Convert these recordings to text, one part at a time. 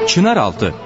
Çınaraltı.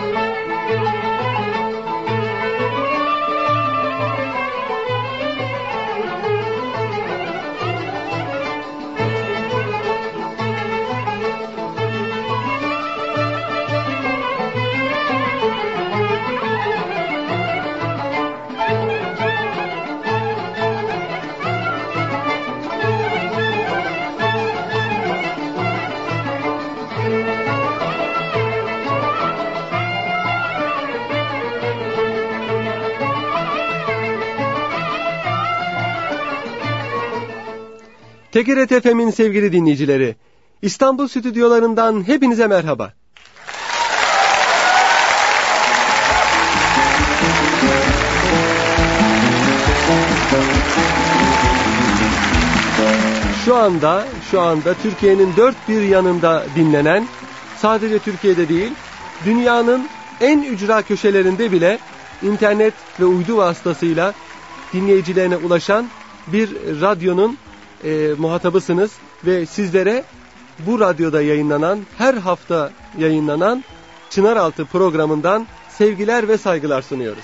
TGRT FM'in sevgili dinleyicileri, İstanbul stüdyolarından hepinize merhaba. Şu anda Türkiye'nin dört bir yanında dinlenen, sadece Türkiye'de değil, dünyanın en ücra köşelerinde bile internet ve uydu vasıtasıyla dinleyicilerine ulaşan bir radyonun muhatabısınız ve sizlere bu radyoda yayınlanan, her hafta yayınlanan Çınaraltı programından sevgiler ve saygılar sunuyoruz.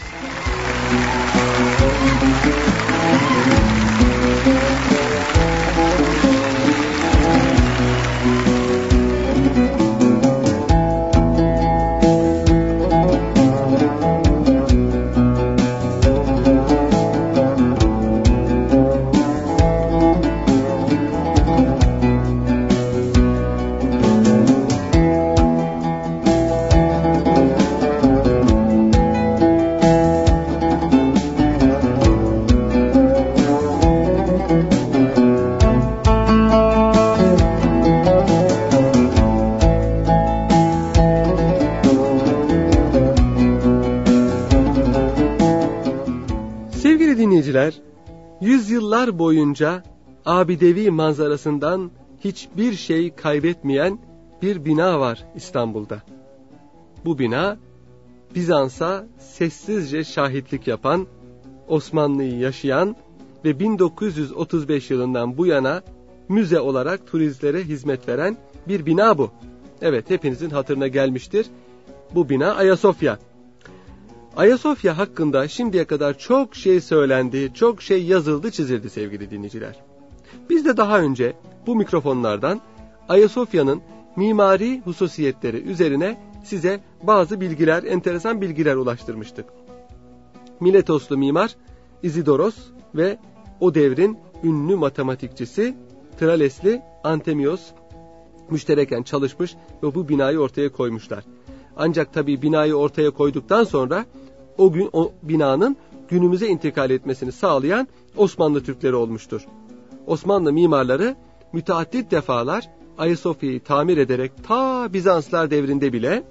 Yüzyıllar boyunca abidevi manzarasından hiçbir şey kaybetmeyen bir bina var İstanbul'da. Bu bina Bizans'a sessizce şahitlik yapan, Osmanlı'yı yaşayan ve 1935 yılından bu yana müze olarak turistlere hizmet veren bir bina bu. Evet, hepinizin hatırına gelmiştir. Bu bina Ayasofya. Ayasofya hakkında şimdiye kadar çok şey söylendi, çok şey yazıldı, çizildi sevgili dinleyiciler. Biz de daha önce bu mikrofonlardan Ayasofya'nın mimari hususiyetleri üzerine size bazı bilgiler, enteresan bilgiler ulaştırmıştık. Miletoslu mimar Izidoros ve o devrin ünlü matematikçisi Tralesli Antemios müştereken çalışmış ve bu binayı ortaya koymuşlar. Ancak tabii binayı ortaya koyduktan sonra o binanın günümüze intikal etmesini sağlayan Osmanlı Türkleri olmuştur. Osmanlı mimarları müteaddit defalar Ayasofya'yı tamir ederek ta Bizanslar devrinde bile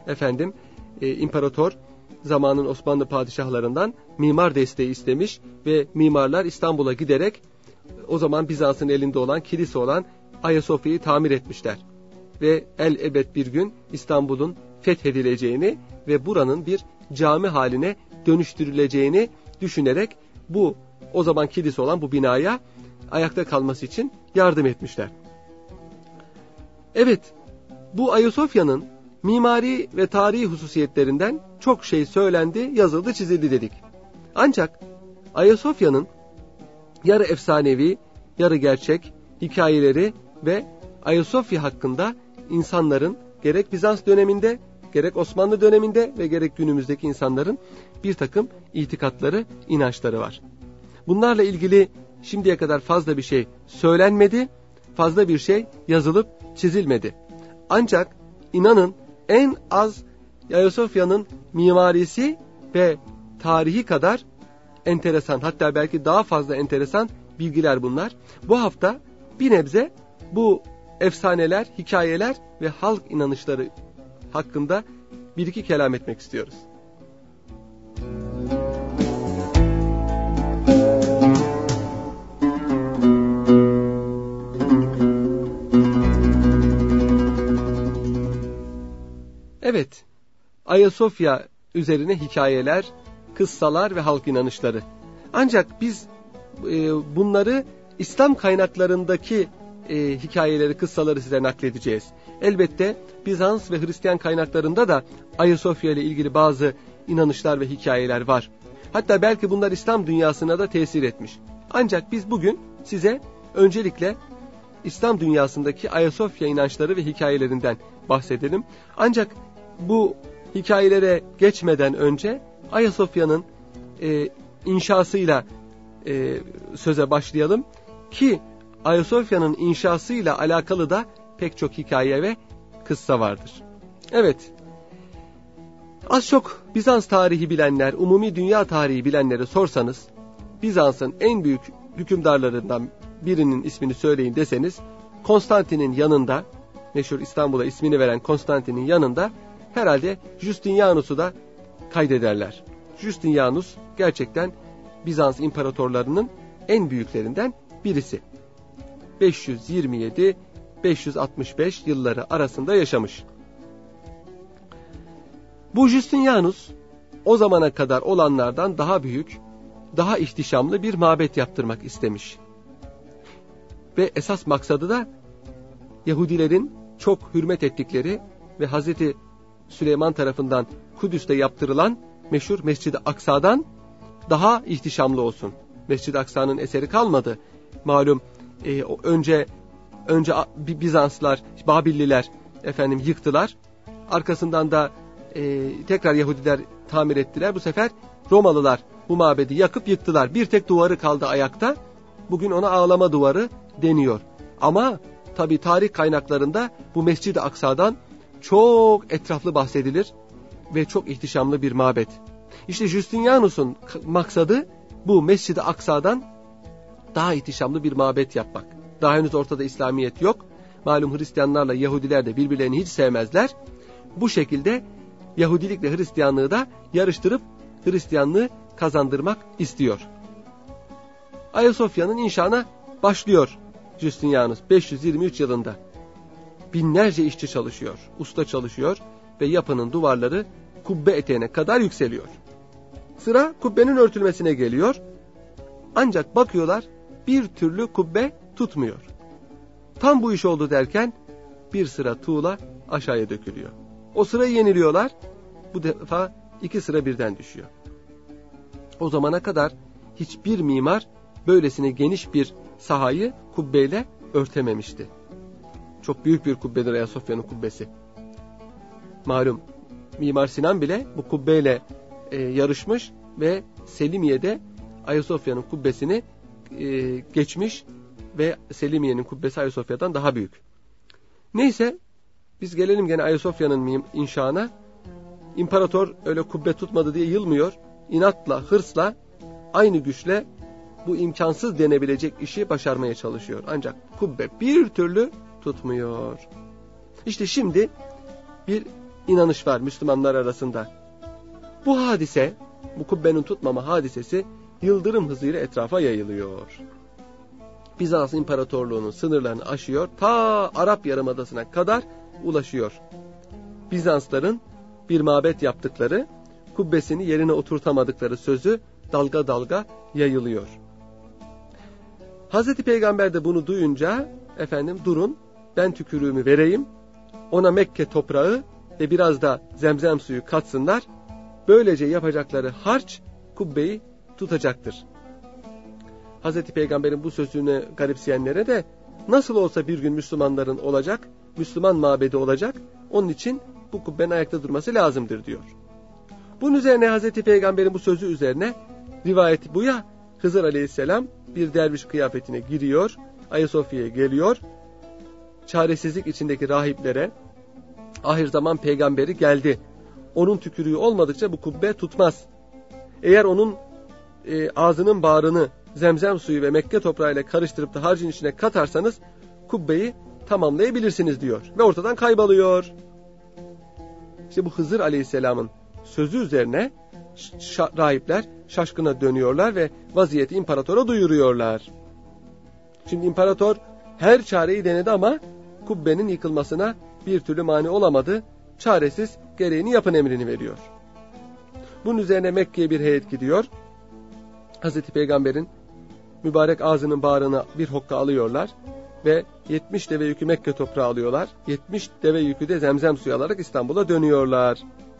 imparator zamanın Osmanlı padişahlarından mimar desteği istemiş ve mimarlar İstanbul'a giderek o zaman Bizans'ın elinde olan kilise olan Ayasofya'yı tamir etmişler. Ve elbet bir gün İstanbul'un fethedileceğini ve buranın bir cami haline dönüştürüleceğini düşünerek bu o zaman kilise olan bu binaya ayakta kalması için yardım etmişler. Evet, bu Ayasofya'nın mimari ve tarihi hususiyetlerinden çok şey söylendi, yazıldı, çizildi dedik. Ancak Ayasofya'nın yarı efsanevi, yarı gerçek hikayeleri ve Ayasofya hakkında insanların gerek Bizans döneminde, gerek Osmanlı döneminde ve gerek günümüzdeki insanların bir takım itikatları, inançları var. Bunlarla ilgili şimdiye kadar fazla bir şey söylenmedi, fazla bir şey yazılıp çizilmedi. Ancak inanın en az Ayasofya'nın mimarisi ve tarihi kadar enteresan, hatta belki daha fazla enteresan bilgiler bunlar. Bu hafta bir nebze bu efsaneler, hikayeler ve halk inanışları hakkında bir iki kelam etmek istiyoruz. Evet, Ayasofya üzerine hikayeler, kıssalar ve halk inanışları. Ancak biz bunları İslam kaynaklarındaki hikayeleri, kıssaları size nakledeceğiz. Elbette Bizans ve Hristiyan kaynaklarında da Ayasofya ile ilgili bazı inanışlar ve hikayeler var. Hatta belki bunlar İslam dünyasına da tesir etmiş. Ancak biz bugün size öncelikle İslam dünyasındaki Ayasofya inançları ve hikayelerinden bahsedelim. Ancak bu hikayelere geçmeden önce Ayasofya'nın inşasıyla söze başlayalım ki Ayasofya'nın inşasıyla alakalı da pek çok hikaye ve kıssa vardır. Evet, az çok Bizans tarihi bilenler, umumi dünya tarihi bilenlere sorsanız, Bizans'ın en büyük hükümdarlarından birinin ismini söyleyin deseniz, Konstantin'in yanında, meşhur İstanbul'a ismini veren Konstantin'in yanında herhalde Justinianus'u da kaydederler. Justinianus gerçekten Bizans imparatorlarının en büyüklerinden birisi. 527-565 yılları arasında yaşamış. Bu Justinianus o zamana kadar olanlardan daha büyük, daha ihtişamlı bir mabet yaptırmak istemiş. Ve esas maksadı da Yahudilerin çok hürmet ettikleri ve Hazreti Süleyman tarafından Kudüs'te yaptırılan meşhur Mescid-i Aksa'dan daha ihtişamlı olsun. Mescid-i Aksa'nın eseri kalmadı. Malum önce Bizanslar, Babilliler yıktılar. Arkasından da tekrar Yahudiler tamir ettiler. Bu sefer Romalılar bu mabedi yakıp yıktılar. Bir tek duvarı kaldı ayakta. Bugün ona ağlama duvarı deniyor. Ama tabi tarih kaynaklarında bu Mescid-i Aksa'dan çok etraflı bahsedilir ve çok ihtişamlı bir mabet. İşte Justinianus'un maksadı bu Mescid-i Aksa'dan daha ihtişamlı bir mabet yapmak. Daha henüz ortada İslamiyet yok. Malum Hristiyanlarla Yahudiler de birbirlerini hiç sevmezler. Bu şekilde Yahudilikle Hristiyanlığı da yarıştırıp Hristiyanlığı kazandırmak istiyor. Ayasofya'nın inşasına başlıyor Justinianus 523 yılında. Binlerce işçi çalışıyor, usta çalışıyor ve yapının duvarları kubbe eteğine kadar yükseliyor. Sıra kubbenin örtülmesine geliyor. Ancak bakıyorlar bir türlü kubbe tutmuyor. Tam bu iş oldu derken bir sıra tuğla aşağıya dökülüyor. O sırayı yeniliyorlar. Bu defa 2 sıra birden düşüyor. O zamana kadar hiçbir mimar böylesine geniş bir sahayı kubbeyle örtememişti. Çok büyük bir kubbedir Ayasofya'nın kubbesi. Malum Mimar Sinan bile bu kubbeyle yarışmış ve Selimiye'de Ayasofya'nın kubbesini geçmiş ve Selimiye'nin kubbesi Ayasofya'dan daha büyük. Neyse biz gelelim gene Ayasofya'nın inşasına. İmparator öyle kubbe tutmadı diye yılmıyor. İnatla, hırsla, aynı güçle bu imkansız denebilecek işi başarmaya çalışıyor. Ancak kubbe bir türlü tutmuyor. İşte şimdi bir inanış var Müslümanlar arasında. Bu hadise, bu kubbenin tutmama hadisesi yıldırım hızıyla etrafa yayılıyor. Bizans İmparatorluğu'nun sınırlarını aşıyor, ta Arap Yarımadası'na kadar ulaşıyor. Bizansların bir mabet yaptıkları, kubbesini yerine oturtamadıkları sözü dalga dalga yayılıyor. Hazreti Peygamber de bunu duyunca, durun ben tükürüğümü vereyim, ona Mekke toprağı ve biraz da zemzem suyu katsınlar, böylece yapacakları harç kubbeyi tutacaktır. Hazreti Peygamber'in bu sözünü garipseyenlere de nasıl olsa bir gün Müslümanların olacak, Müslüman mabedi olacak, onun için bu kubbenin ayakta durması lazımdır diyor. Bunun üzerine Hazreti Peygamber'in bu sözü üzerine rivayet bu ya, Hızır Aleyhisselam bir derviş kıyafetine giriyor, Ayasofya'ya geliyor, çaresizlik içindeki rahiplere, ahir zaman peygamberi geldi, onun tükürüğü olmadıkça bu kubbe tutmaz. Eğer onun ağzının bağrını zemzem suyu ve Mekke toprağıyla karıştırıp da harcın içine katarsanız kubbeyi tamamlayabilirsiniz diyor ve ortadan kayboluyor. İşte bu Hızır Aleyhisselam'ın sözü üzerine rahipler şaşkına dönüyorlar ve vaziyeti imparatora duyuruyorlar. Şimdi imparator her çareyi denedi ama kubbenin yıkılmasına bir türlü mani olamadı. Çaresiz gereğini yapın emrini veriyor. Bunun üzerine Mekke'ye bir heyet gidiyor. Hazreti Peygamber'in mübarek ağzının bağrına bir hokka alıyorlar. ve 70 deve yükü Mekke toprağı alıyorlar. 70 deve yükü de Zemzem suyu alarak İstanbul'a dönüyorlar.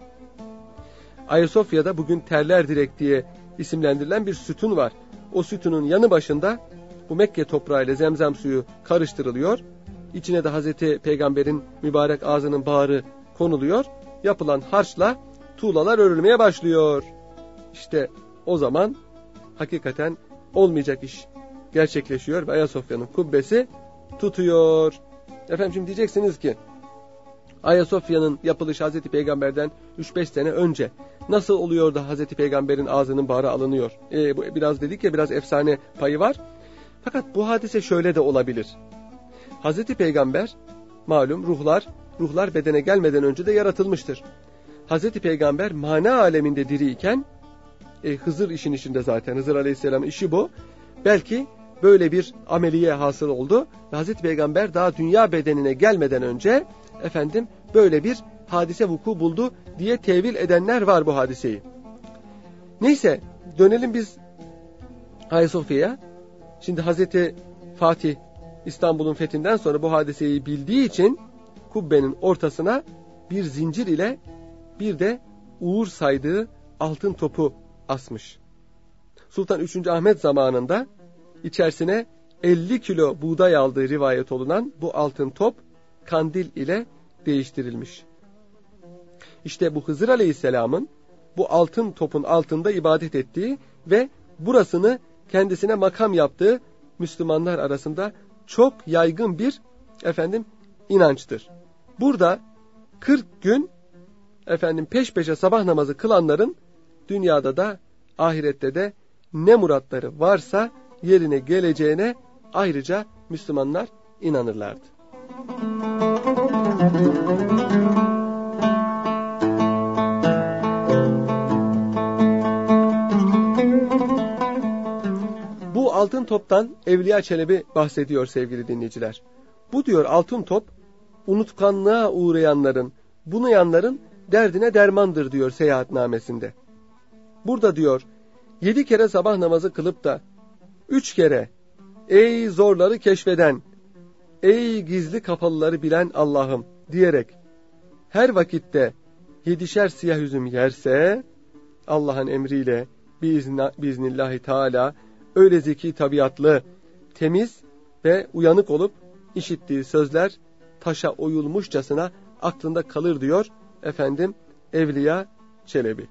Ayasofya'da bugün Terler Direk diye isimlendirilen bir sütun var. O sütunun yanı başında bu Mekke toprağı ile Zemzem suyu karıştırılıyor. İçine de Hazreti Peygamber'in mübarek ağzının baharı konuluyor. Yapılan harçla tuğlalar örülmeye başlıyor. İşte o zaman hakikaten olmayacak iş gerçekleşiyor ve Ayasofya'nın kubbesi tutuyor. Efendim şimdi diyeceksiniz ki Ayasofya'nın yapılışı Hazreti Peygamber'den 3-5 sene önce. Nasıl oluyor da Hazreti Peygamber'in ağzının baharı alınıyor? Bu biraz dedik ya, biraz efsane payı var. Fakat bu hadise şöyle de olabilir. Hazreti Peygamber malum ruhlar bedene gelmeden önce de yaratılmıştır. Hazreti Peygamber mana aleminde diriyken Hızır işin içinde zaten. Hızır Aleyhisselam'ın işi bu. Belki böyle bir ameliye hasıl oldu. Ve Hazreti Peygamber daha dünya bedenine gelmeden önce böyle bir hadise vuku buldu diye tevil edenler var bu hadiseyi. Neyse dönelim biz Ayasofya'ya. Şimdi Hazreti Fatih İstanbul'un fethinden sonra bu hadiseyi bildiği için kubbenin ortasına bir zincir ile bir de uğur saydığı altın topu asmış. Sultan 3. Ahmet zamanında içerisine 50 kilo buğday aldığı rivayet olunan bu altın top kandil ile değiştirilmiş. İşte bu Hızır Aleyhisselam'ın bu altın topun altında ibadet ettiği ve burasını kendisine makam yaptığı Müslümanlar arasında çok yaygın bir inançtır. Burada 40 gün peş peşe sabah namazı kılanların dünyada da ahirette de ne muratları varsa yerine geleceğine ayrıca Müslümanlar inanırlardı. Bu altın toptan Evliya Çelebi bahsediyor sevgili dinleyiciler. Bu diyor altın top unutkanlığa uğrayanların, bunayanların derdine dermandır diyor seyahatnamesinde. Burada diyor 7 kere sabah namazı kılıp da 3 kere ey zorları keşfeden, ey gizli kapalıları bilen Allah'ım diyerek her vakitte 7'şer siyah üzüm yerse Allah'ın emriyle biiznillahü teala öyle zeki tabiatlı, temiz ve uyanık olup işittiği sözler taşa oyulmuşçasına aklında kalır diyor Evliya Çelebi.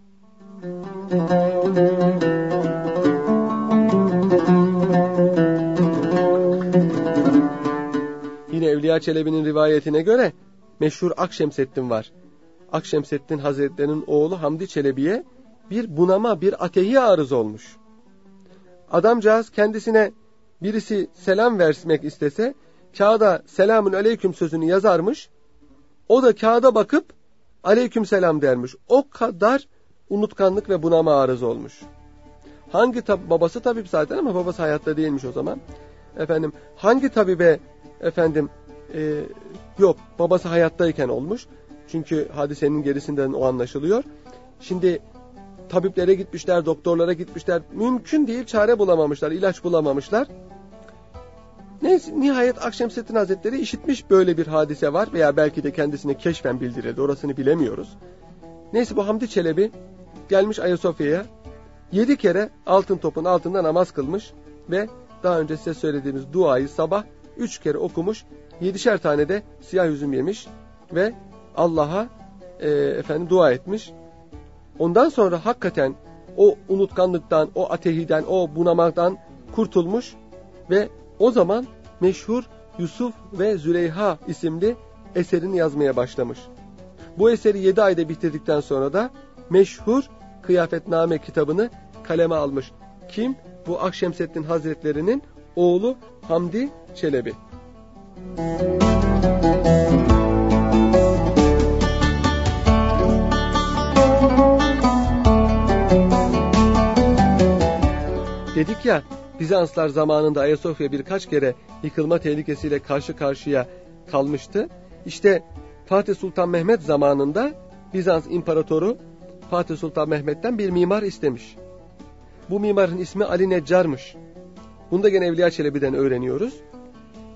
Yine Evliya Çelebi'nin rivayetine göre meşhur Akşemseddin var. Akşemseddin Hazretleri'nin oğlu Hamdi Çelebi'ye bir bunama, bir atehi arız olmuş. Adamcağız kendisine birisi selam vermek istese kağıda selamun aleyküm sözünü yazarmış. O da kağıda bakıp aleyküm selam dermiş. O kadar unutkanlık ve bunama arız olmuş. Babası tabip zaten ama babası hayatta değilmiş o zaman. Hangi tabibe yok babası hayattayken olmuş. Çünkü hadisenin gerisinden o anlaşılıyor. Şimdi tabiplere gitmişler, doktorlara gitmişler. Mümkün değil, çare bulamamışlar, ilaç bulamamışlar. Neyse, nihayet Akşemseddin Hazretleri işitmiş böyle bir hadise var veya belki de kendisine keşfen bildirildi. Orasını bilemiyoruz. Neyse bu Hamdi Çelebi gelmiş Ayasofya'ya 7 kere altın topun altında namaz kılmış ve daha önce size söylediğimiz duayı sabah 3 kere okumuş, 7'şer tane de siyah üzüm yemiş ve Allah'a dua etmiş. Ondan sonra hakikaten o unutkanlıktan, o atehiden, o bunamaktan kurtulmuş ve o zaman meşhur Yusuf ve Züleyha isimli eserini yazmaya başlamış. Bu eseri 7 ayda bitirdikten sonra da meşhur Kıyafetname kitabını kaleme almış. Kim? Bu Akşemseddin Hazretleri'nin oğlu Hamdi Çelebi. Dedik ya, Bizanslar zamanında Ayasofya birkaç kere yıkılma tehlikesiyle karşı karşıya kalmıştı. İşte Fatih Sultan Mehmet zamanında Bizans İmparatoru Fatih Sultan Mehmet'ten bir mimar istemiş. Bu mimarın ismi Ali Neccar'mış. Bunu da gene Evliya Çelebi'den öğreniyoruz.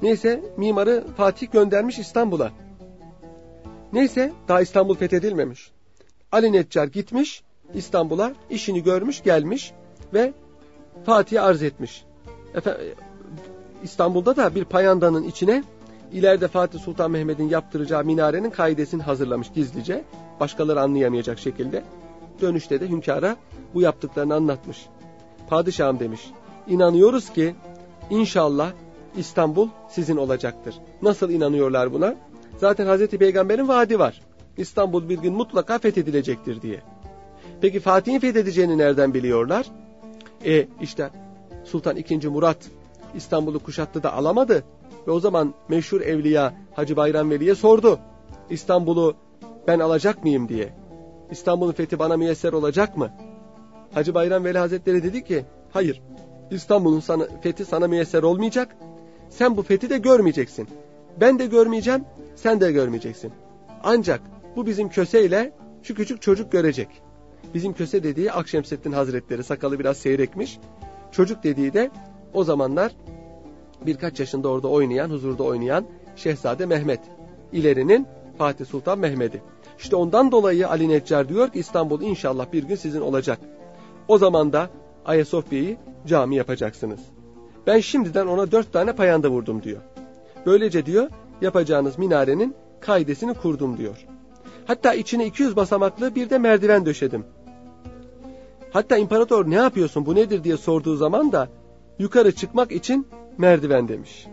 Neyse mimarı Fatih göndermiş İstanbul'a. Neyse daha İstanbul fethedilmemiş. Ali Neccar gitmiş İstanbul'a, işini görmüş, gelmiş ve Fatih'e arz etmiş. İstanbul'da da bir payandanın içine ileride Fatih Sultan Mehmet'in yaptıracağı minarenin kaidesini hazırlamış gizlice. Başkaları anlayamayacak şekilde. Dönüşte de hünkâra bu yaptıklarını anlatmış. Padişahım demiş, inanıyoruz ki inşallah İstanbul sizin olacaktır. Nasıl inanıyorlar buna? Zaten Hazreti Peygamber'in vaadi var. İstanbul bir gün mutlaka fethedilecektir diye. Peki Fatih'in fethedeceğini nereden biliyorlar? İşte Sultan II. Murat İstanbul'u kuşattı da alamadı. Ve o zaman meşhur evliya Hacı Bayram Veli'ye sordu. İstanbul'u ben alacak mıyım diye. İstanbul'un fethi bana müyesser olacak mı? Hacı Bayram Veli Hazretleri dedi ki, hayır, İstanbul'un fethi sana müyesser olmayacak. Sen bu fethi de görmeyeceksin. Ben de görmeyeceğim, sen de görmeyeceksin. Ancak bu bizim köseyle şu küçük çocuk görecek. Bizim köse dediği Akşemseddin Hazretleri, sakalı biraz seyrekmiş. Çocuk dediği de o zamanlar birkaç yaşında orada oynayan, huzurda oynayan Şehzade Mehmet. İlerinin Fatih Sultan Mehmet'i. İşte ondan dolayı Ali Neccar diyor ki İstanbul inşallah bir gün sizin olacak. O zaman da Ayasofya'yı cami yapacaksınız. Ben şimdiden ona 4 tane payanda vurdum diyor. Böylece diyor yapacağınız minarenin kaidesini kurdum diyor. Hatta içine 200 basamaklı bir de merdiven döşedim. Hatta imparator ne yapıyorsun bu nedir diye sorduğu zaman da yukarı çıkmak için merdiven demiş.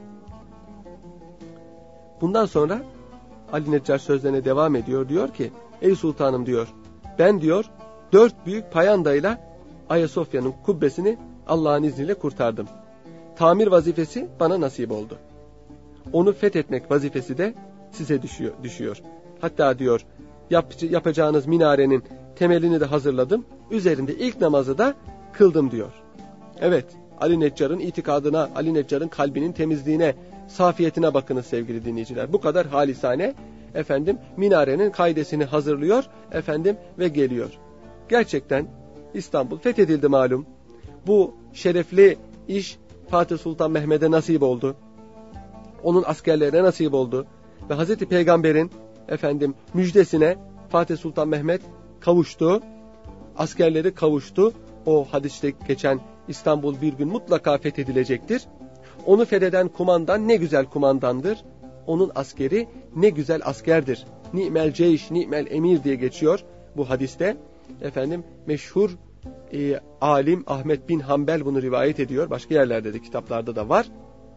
Bundan sonra Ali Neccar sözlerine devam ediyor. Diyor ki ey sultanım diyor ben diyor 4 büyük payandayla Ayasofya'nın kubbesini Allah'ın izniyle kurtardım. Tamir vazifesi bana nasip oldu. Onu fethetmek vazifesi de size düşüyor. Hatta diyor yapacağınız minarenin temelini de hazırladım. Üzerinde ilk namazı da kıldım diyor. Evet, Ali Neccar'ın itikadına, Ali Neccar'ın kalbinin temizliğine, safiyetine bakınız sevgili dinleyiciler. Bu kadar halisane minarenin kaidesini hazırlıyor ve geliyor. Gerçekten İstanbul fethedildi malum. Bu şerefli iş Fatih Sultan Mehmet'e nasip oldu. Onun askerlerine nasip oldu. Ve Hazreti Peygamber'in müjdesine Fatih Sultan Mehmet kavuştu. Askerleri kavuştu. O hadiste geçen İstanbul bir gün mutlaka fethedilecektir. Onu fetheden kumandan ne güzel kumandandır. Onun askeri ne güzel askerdir. Ni'mel ceyş, ni'mel emir diye geçiyor bu hadiste. Meşhur alim Ahmet bin Hanbel bunu rivayet ediyor. Başka yerlerde de kitaplarda da var.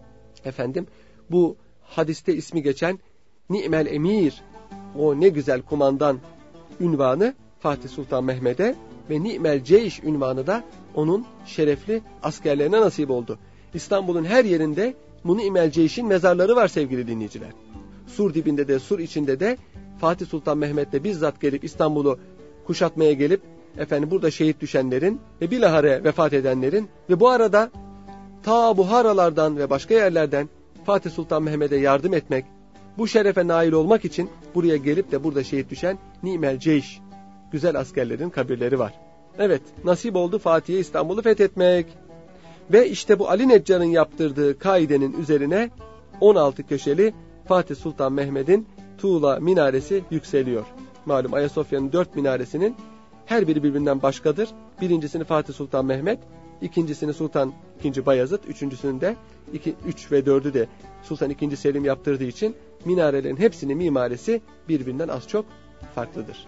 Bu hadiste ismi geçen ni'mel emir, o ne güzel kumandan ünvanı Fatih Sultan Mehmet'e ve ni'mel ceyş ünvanı da onun şerefli askerlerine nasip oldu. İstanbul'un her yerinde bu ni'mel ceyşin mezarları var sevgili dinleyiciler. Sur dibinde de, sur içinde de Fatih Sultan Mehmet'le bizzat gelip İstanbul'u kuşatmaya gelip burada şehit düşenlerin ve bilahare vefat edenlerin ve bu arada ta Buharalardan ve başka yerlerden Fatih Sultan Mehmet'e yardım etmek, bu şerefe nail olmak için buraya gelip de burada şehit düşen ni'mel ceyş, güzel askerlerin kabirleri var. Evet, nasip oldu Fatih'e İstanbul'u fethetmek. Ve işte bu Ali Neccar'ın yaptırdığı kaidenin üzerine 16 köşeli Fatih Sultan Mehmet'in tuğla minaresi yükseliyor. Malum Ayasofya'nın 4 minaresinin her biri birbirinden başkadır. Birincisini Fatih Sultan Mehmet, ikincisini Sultan II. Bayezid, üçüncüsünü de 3 ve 4'ü de Sultan II. Selim yaptırdığı için minarelerin hepsinin mimarisi birbirinden az çok farklıdır.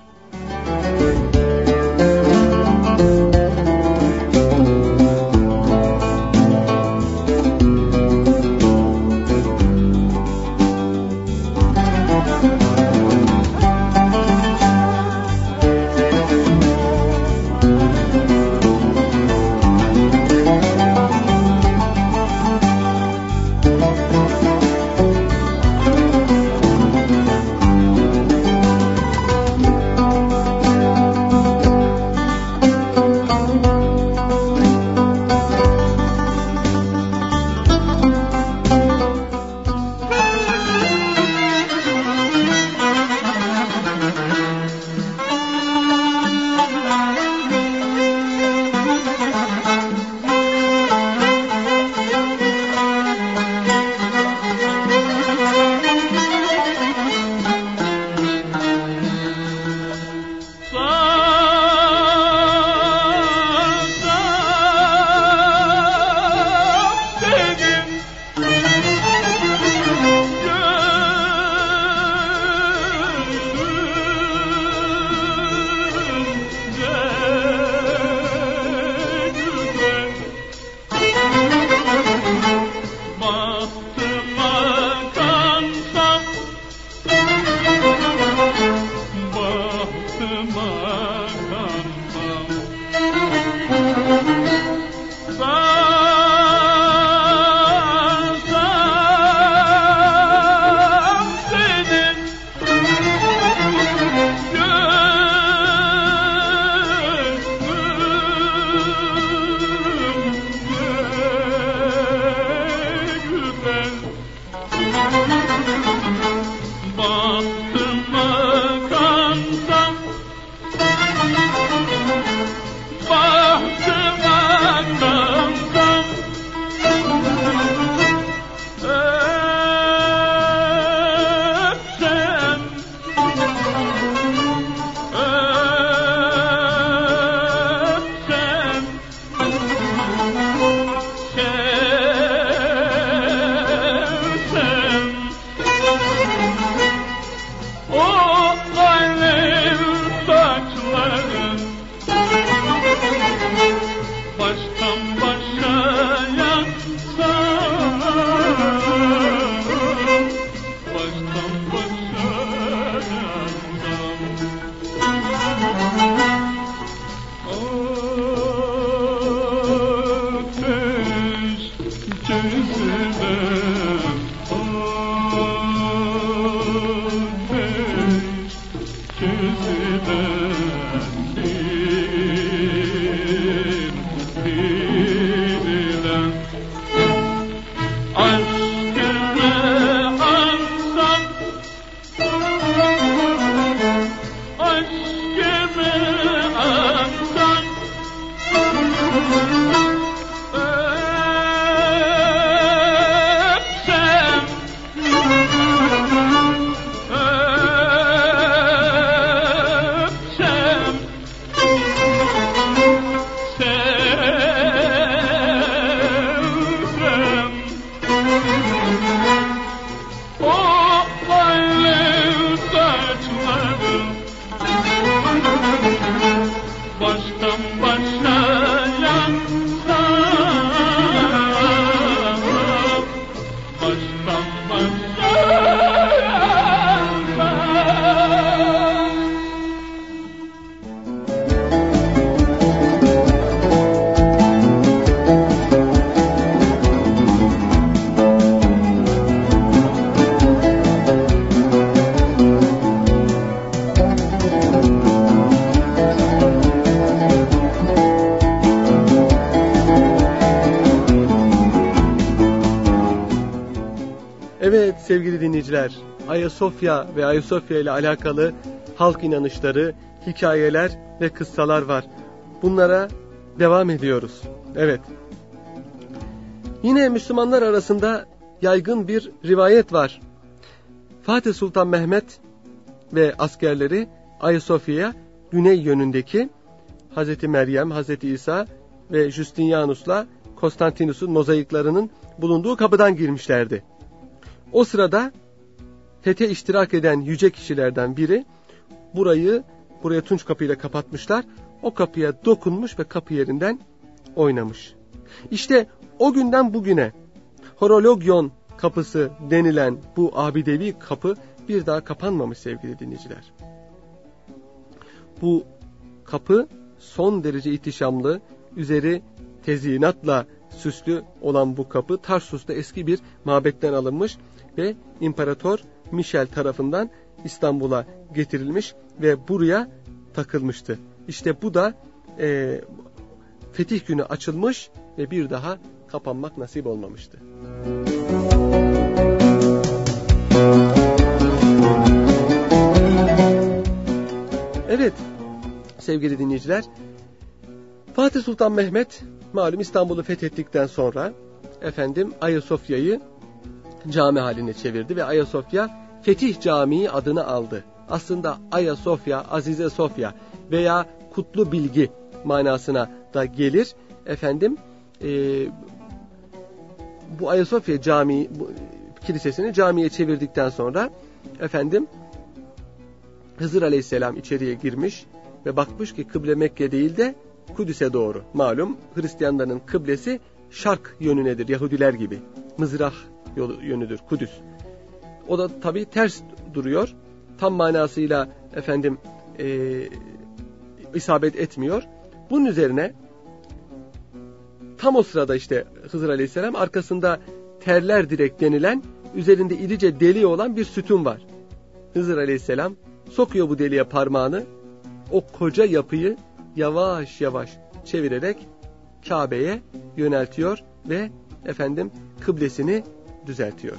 Evet sevgili dinleyiciler, Ayasofya ve Ayasofya ile alakalı halk inanışları, hikayeler ve kıssalar var. Bunlara devam ediyoruz. Evet. Yine Müslümanlar arasında yaygın bir rivayet var. Fatih Sultan Mehmet ve askerleri Ayasofya'ya güney yönündeki Hazreti Meryem, Hazreti İsa ve Justinianus'la Konstantinus'un mozaiklarının bulunduğu kapıdan girmişlerdi. O sırada fethe iştirak eden yüce kişilerden biri buraya Tunç kapıyla kapatmışlar. O kapıya dokunmuş ve kapı yerinden oynamış. İşte o günden bugüne Horologyon kapısı denilen bu abidevi kapı bir daha kapanmamış sevgili dinleyiciler. Bu kapı son derece ihtişamlı, üzeri tezyinatla süslü olan bu kapı Tarsus'ta eski bir mabetten alınmış ve İmparator Michel tarafından İstanbul'a getirilmiş ve buraya takılmıştı. İşte bu da fetih günü açılmış ve bir daha kapanmak nasip olmamıştı. Evet sevgili dinleyiciler, Fatih Sultan Mehmet malum İstanbul'u fethettikten sonra Ayasofya'yı cami haline çevirdi ve Ayasofya Fetih Camii adını aldı. Aslında Ayasofya, Azize Sofya veya Kutlu Bilgi manasına da gelir. Bu Ayasofya kilisesini camiye çevirdikten sonra Hızır Aleyhisselam içeriye girmiş ve bakmış ki kıble Mekke değil de Kudüs'e doğru. Malum Hristiyanların kıblesi şark yönünedir, Yahudiler gibi. Mızrah yönüdür Kudüs. O da tabii ters duruyor. Tam manasıyla isabet etmiyor. Bunun üzerine tam o sırada işte Hızır Aleyhisselam arkasında terler direk denilen, üzerinde irice deliği olan bir sütun var. Hızır Aleyhisselam sokuyor bu deliğe parmağını. O koca yapıyı yavaş yavaş çevirerek Kabe'ye yöneltiyor ve kıblesini düzeltiyor.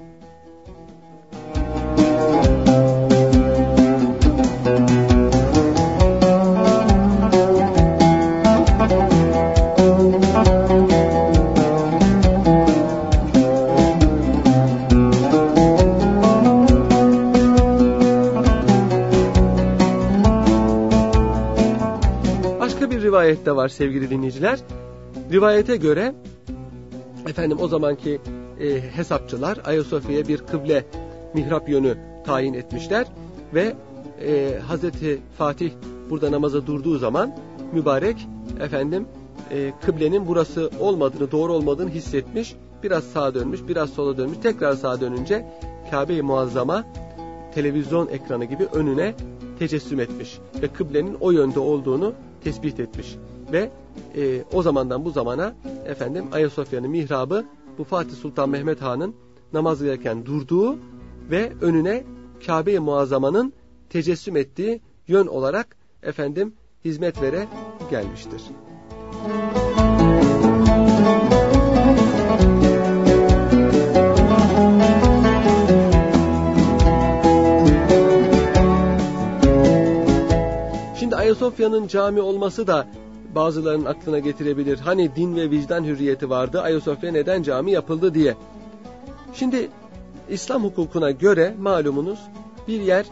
Rivayette var sevgili dinleyiciler. Rivayete göre o zamanki hesapçılar Ayasofya'ya bir kıble mihrap yönü tayin etmişler ve Hazreti Fatih burada namaza durduğu zaman mübarek kıblenin burası olmadığını, doğru olmadığını hissetmiş. Biraz sağa dönmüş, biraz sola dönmüş. Tekrar sağa dönünce Kabe-i Muazzama televizyon ekranı gibi önüne tecessüm etmiş ve kıblenin o yönde olduğunu tespit etmiş ve o zamandan bu zamana Ayasofya'nın mihrabı bu Fatih Sultan Mehmet Han'ın namaz kılarken durduğu ve önüne Kabe-i Muazzama'nın tecessüm ettiği yön olarak hizmet vere gelmiştir. Şimdi Ayasofya'nın cami olması da bazılarının aklına getirebilir. Hani din ve vicdan hürriyeti vardı, Ayasofya neden cami yapıldı diye. Şimdi İslam hukukuna göre malumunuz bir yer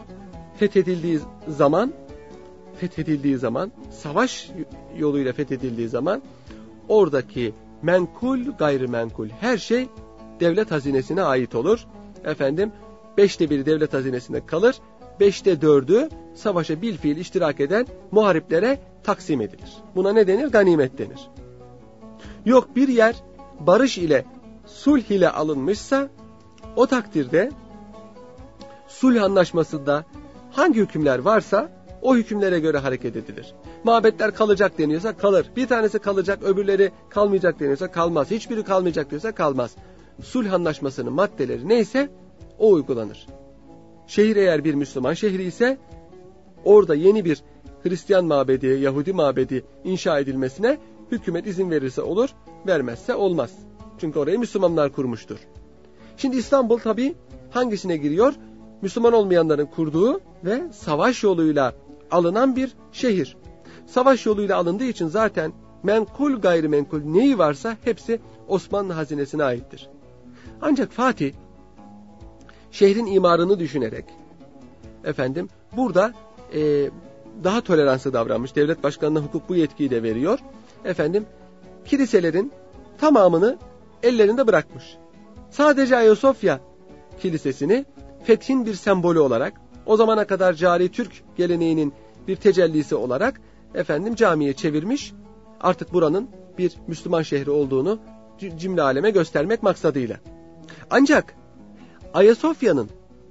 fethedildiği zaman, savaş yoluyla fethedildiği zaman oradaki menkul, gayrimenkul her şey devlet hazinesine ait olur. 1/5 devlet hazinesinde kalır. 4/5 savaşa bilfiil iştirak eden muhariplere taksim edilir. Buna ne denir? Ganimet denir. Yok bir yer barış ile, sulh ile alınmışsa o takdirde sulh anlaşmasında hangi hükümler varsa o hükümlere göre hareket edilir. Mabetler kalacak deniyorsa kalır. Bir tanesi kalacak, öbürleri kalmayacak deniyorsa kalmaz. Hiçbiri kalmayacak diyorsa kalmaz. Sulh anlaşmasının maddeleri neyse o uygulanır. Şehir eğer bir Müslüman şehri ise orada yeni bir Hristiyan mabedi, Yahudi mabedi inşa edilmesine hükümet izin verirse olur, vermezse olmaz. Çünkü orayı Müslümanlar kurmuştur. Şimdi İstanbul tabii hangisine giriyor? Müslüman olmayanların kurduğu ve savaş yoluyla alınan bir şehir. Savaş yoluyla alındığı için zaten menkul gayrimenkul neyi varsa hepsi Osmanlı hazinesine aittir. Ancak Fatih şehrin imarını düşünerek burada daha toleranslı davranmış. Devlet başkanına hukuk bu yetkiyi de veriyor. Kiliselerin tamamını ellerinde bırakmış. Sadece Ayasofya Kilisesi'ni fethin bir sembolü olarak, o zamana kadar cari Türk geleneğinin bir tecellisi olarak camiye çevirmiş. Artık buranın bir Müslüman şehri olduğunu cümle aleme göstermek maksadıyla. Ancak Ayasofya'nın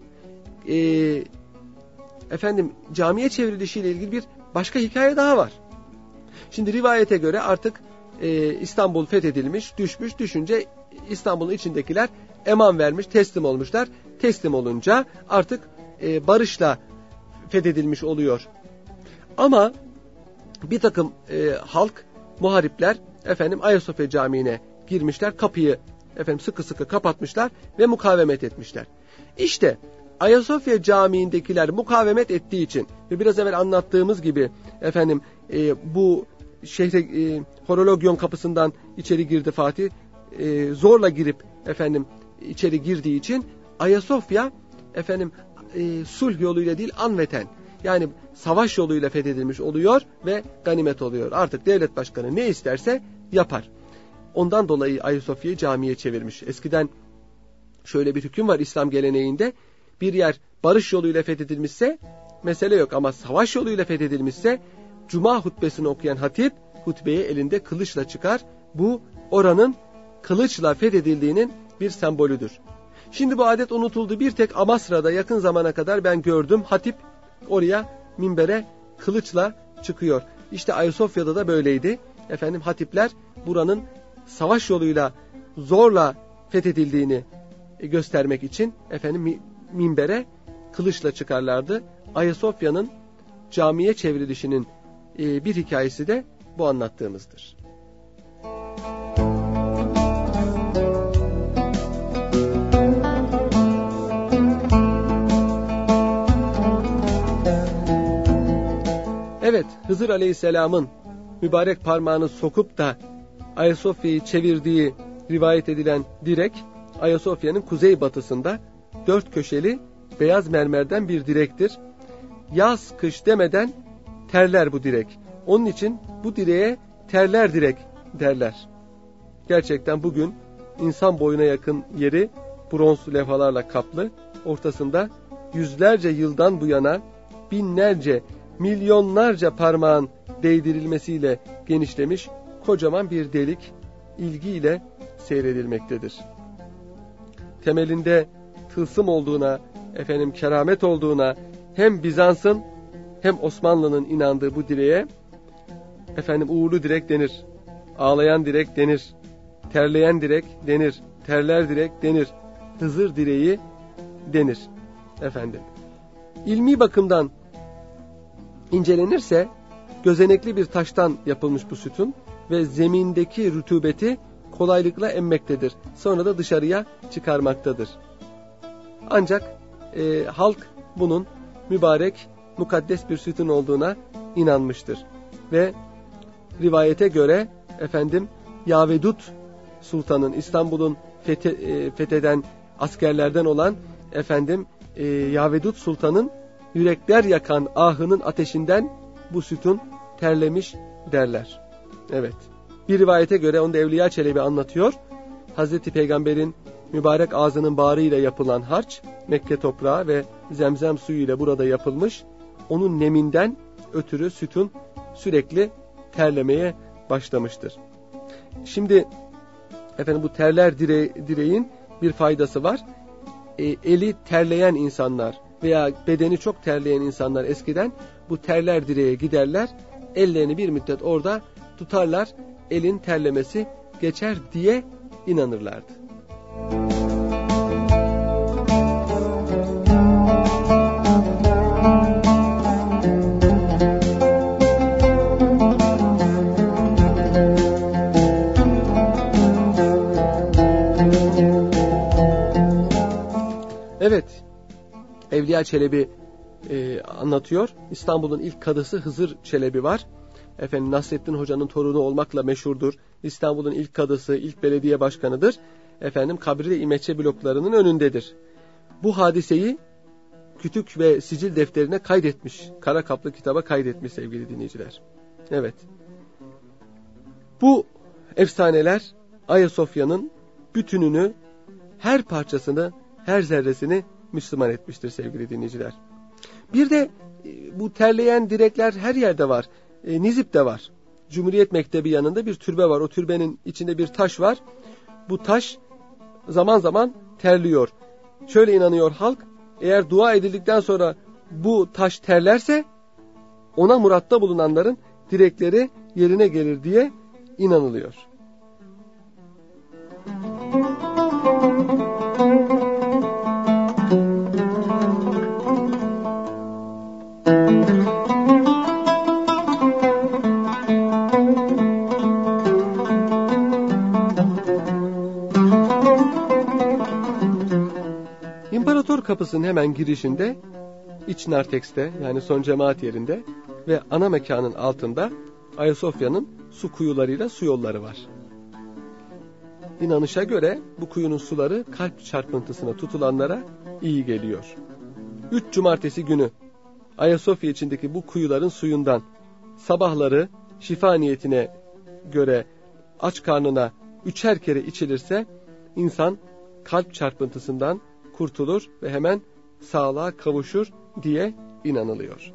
camiye çevrilişiyle ilgili bir başka hikaye daha var. Şimdi rivayete göre artık İstanbul fethedilmiş, düşünce İstanbul'un içindekiler eman vermiş, teslim olmuşlar. Teslim olunca artık barışla fethedilmiş oluyor. Ama bir takım halk, muharipler Ayasofya Camii'ne girmişler, kapıyı sıkı sıkı kapatmışlar ve mukavemet etmişler. İşte Ayasofya Camii'ndekiler mukavemet ettiği için ve biraz evvel anlattığımız gibi bu şehre Horologyon kapısından içeri girdi Fatih. Zorla girip içeri girdiği için Ayasofya sulh yoluyla değil anveten, yani savaş yoluyla fethedilmiş oluyor ve ganimet oluyor. Artık devlet başkanı ne isterse yapar. Ondan dolayı Ayasofya'yı camiye çevirmiş. Eskiden şöyle bir hüküm var İslam geleneğinde. Bir yer barış yoluyla fethedilmişse mesele yok, ama savaş yoluyla fethedilmişse Cuma hutbesini okuyan hatip hutbeye elinde kılıçla çıkar. Bu oranın kılıçla fethedildiğinin bir sembolüdür. Şimdi bu adet unutuldu. Bir tek Amasra'da yakın zamana kadar ben gördüm. Hatip oraya minbere kılıçla çıkıyor. İşte Ayasofya'da da böyleydi. Hatipler buranın savaş yoluyla zorla fethedildiğini göstermek için minbere kılıçla çıkarlardı. Ayasofya'nın camiye çevrilişinin bir hikayesi de bu anlattığımızdır. Hızır Aleyhisselam'ın mübarek parmağını sokup da Ayasofya'yı çevirdiği rivayet edilen direk, Ayasofya'nın kuzeybatısında 4 köşeli beyaz mermerden bir direktir. Yaz kış demeden terler bu direk. Onun için bu direğe terler direk derler. Gerçekten bugün insan boyuna yakın yeri bronz levhalarla kaplı. Ortasında yüzlerce yıldan bu yana binlerce, milyonlarca parmağın değdirilmesiyle genişlemiş kocaman bir delik ilgiyle seyredilmektedir. Temelinde tılsım olduğuna, keramet olduğuna hem Bizans'ın hem Osmanlı'nın inandığı bu direğe uğurlu direk denir. Ağlayan direk denir. Terleyen direk denir. Terler direk denir. Hızır direği denir. İlmi bakımdan incelenirse gözenekli bir taştan yapılmış bu sütun ve zemindeki rutubeti kolaylıkla emmektedir. Sonra da dışarıya çıkarmaktadır. Ancak halk bunun mübarek, mukaddes bir sütun olduğuna inanmıştır. Ve rivayete göre Yavedut Sultan'ın, İstanbul'un fetheden askerlerden olan Yavedut Sultan'ın yürekler yakan ahının ateşinden bu sütun terlemiş derler. Evet. Bir rivayete göre, onu da Evliya Çelebi anlatıyor. Hazreti Peygamber'in mübarek ağzının bağrıyla yapılan harç, Mekke toprağı ve zemzem suyu ile burada yapılmış. Onun neminden ötürü sütun sürekli terlemeye başlamıştır. Şimdi bu terler direğin bir faydası var. Eli terleyen insanlar veya bedeni çok terleyen insanlar eskiden bu terler direğe giderler. Ellerini bir müddet orada tutarlar. Elin terlemesi geçer diye inanırlardı. Evet, Evliya Çelebi anlatıyor. İstanbul'un ilk kadısı Hızır Çelebi var. Nasrettin Hoca'nın torunu olmakla meşhurdur. İstanbul'un ilk kadısı, ilk belediye başkanıdır. Kabri ve İmeçe bloklarının önündedir. Bu hadiseyi kütük ve sicil defterine kaydetmiş. Kara kaplı kitaba kaydetmiş sevgili dinleyiciler. Evet. Bu efsaneler Ayasofya'nın bütününü, her parçasını, her zerresini Müslüman etmiştir sevgili dinleyiciler. Bir de bu terleyen direkler her yerde var. Nizip'te var. Cumhuriyet Mektebi yanında bir türbe var. O türbenin içinde bir taş var. Bu taş zaman zaman terliyor. Şöyle inanıyor halk. Eğer dua edildikten sonra bu taş terlerse ona muratta bulunanların dilekleri yerine gelir diye inanılıyor. İmparator Kapısı'nın hemen girişinde, iç nartekste yani son cemaat yerinde ve ana mekanın altında Ayasofya'nın su kuyularıyla su yolları var. İnanışa göre bu kuyunun suları kalp çarpıntısına tutulanlara iyi geliyor. 3 cumartesi günü Ayasofya içindeki bu kuyuların suyundan sabahları şifa niyetine göre aç karnına 3'er kere içilirse insan kalp çarpıntısından kurtulur ve hemen sağlığa kavuşur diye inanılıyor.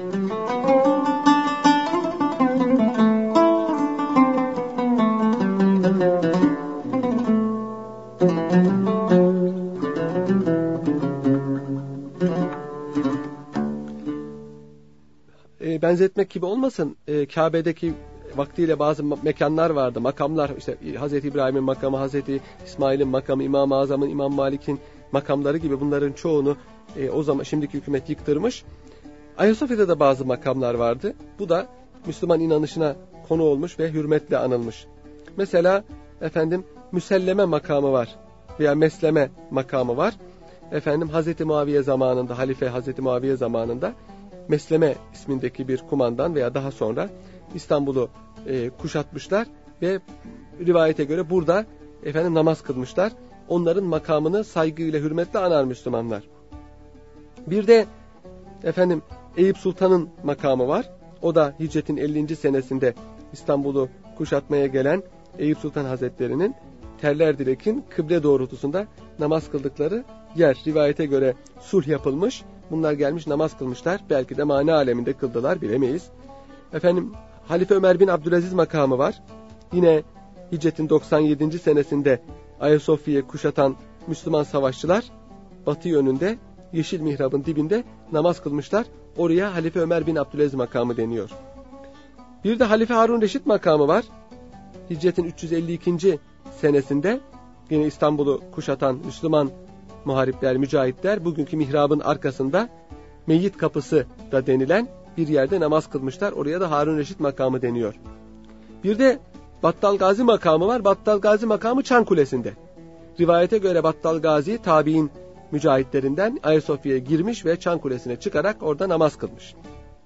Benzetmek gibi olmasın, Kabe'deki vaktiyle bazı mekanlar vardı, makamlar, işte Hazreti İbrahim'in makamı, Hazreti İsmail'in makamı, İmam-ı Azam'ın, İmam Malik'in makamları gibi, bunların çoğunu o zaman şimdiki hükümet yıktırmış. Ayasofya'da da bazı makamlar vardı. Bu da Müslüman inanışına konu olmuş ve hürmetle anılmış. Mesela Müselleme makamı var veya Mesleme makamı var. Hazreti Muaviye zamanında, Halife Hazreti Muaviye zamanında Mesleme ismindeki bir kumandan veya daha sonra İstanbul'u kuşatmışlar ve rivayete göre burada namaz kılmışlar. Onların makamını saygıyla, hürmetle anar Müslümanlar. Bir de Eyüp Sultan'ın makamı var. O da hicretin 50. senesinde İstanbul'u kuşatmaya gelen Eyüp Sultan Hazretleri'nin Terlerdirek'in kıble doğrultusunda namaz kıldıkları yer. Rivayete göre sulh yapılmış. Bunlar gelmiş namaz kılmışlar. Belki de mani aleminde kıldılar, bilemeyiz. Halife Ömer bin Abdülaziz makamı var. Yine hicretin 97. senesinde Ayasofya'yı kuşatan Müslüman savaşçılar batı yönünde Yeşil Mihrab'ın dibinde namaz kılmışlar. Oraya Halife Ömer bin Abdülaziz makamı deniyor. Bir de Halife Harun Reşit makamı var. Hicretin 352. senesinde yine İstanbul'u kuşatan Müslüman muharipler, mücahitler bugünkü mihrabın arkasında Meyyit Kapısı da denilen bir yerde namaz kılmışlar. Oraya da Harun Reşit makamı deniyor. Bir de Battal Gazi makamı var. Battal Gazi makamı Çan Kulesi'nde. Rivayete göre Battal Gazi tabi'in mücahitlerinden Ayasofya'ya girmiş ve Çan Kulesi'ne çıkarak orada namaz kılmış.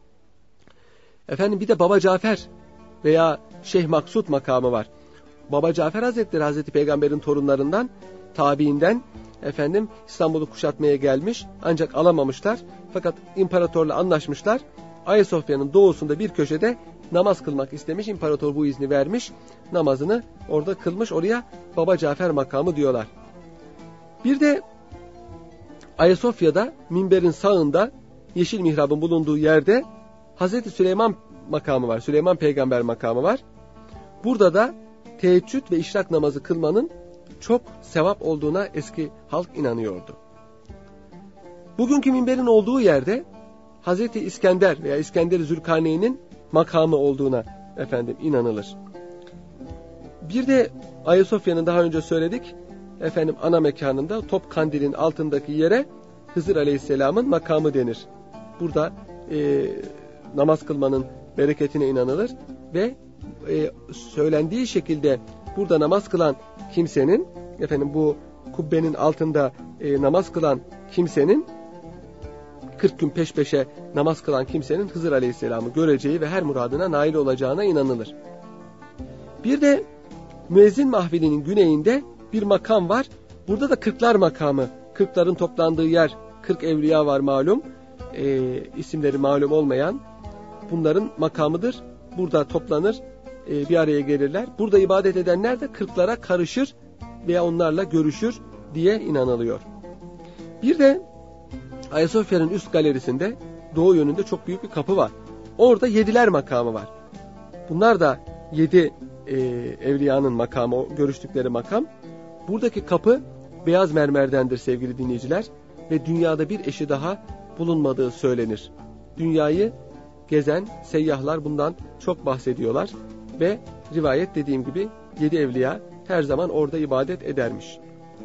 Bir de Baba Cafer veya Şeyh Maksut makamı var. Baba Cafer Hazretleri Hazreti Peygamber'in torunlarından, tabiinden İstanbul'u kuşatmaya gelmiş ancak alamamışlar. Fakat imparatorla anlaşmışlar. Ayasofya'nın doğusunda bir köşede namaz kılmak istemiş. İmparator bu izni vermiş. Namazını orada kılmış. Oraya Baba Cafer makamı diyorlar. Bir de Ayasofya'da minberin sağında Yeşil Mihrab'ın bulunduğu yerde Hazreti Süleyman makamı var. Süleyman Peygamber makamı var. Burada da teheccüd ve işrak namazı kılmanın çok sevap olduğuna eski halk inanıyordu. Bugünkü minberin olduğu yerde Hazreti İskender veya İskender-i Zülkarneyn'in makamı olduğuna inanılır. Bir de Ayasofya'nın daha önce söyledik ana mekanında Top Kandil'in altındaki yere Hızır Aleyhisselam'ın makamı denir. Burada namaz kılmanın bereketine inanılır ve söylendiği şekilde burada namaz kılan kimsenin bu kubbenin altında namaz kılan kimsenin 40 gün peş peşe namaz kılan kimsenin Hızır Aleyhisselam'ı göreceği ve her muradına nail olacağına inanılır. Bir de müezzin mahfilinin güneyinde bir makam var. Burada da Kırklar makamı. Kırkların toplandığı yer, 40 evliya var malum. İsimleri malum olmayan bunların makamıdır. Burada toplanır, bir araya gelirler. Burada ibadet edenler de kırklara karışır veya onlarla görüşür diye inanılıyor. Bir de Ayasofya'nın üst galerisinde doğu yönünde çok büyük bir kapı var. Orada Yediler makamı var. Bunlar da 7 evliyanın makamı, görüştükleri makam. Buradaki kapı beyaz mermerdendir sevgili dinleyiciler ve dünyada bir eşi daha bulunmadığı söylenir. Dünyayı gezen seyyahlar bundan çok bahsediyorlar ve rivayet dediğim gibi 7 evliya her zaman orada ibadet edermiş.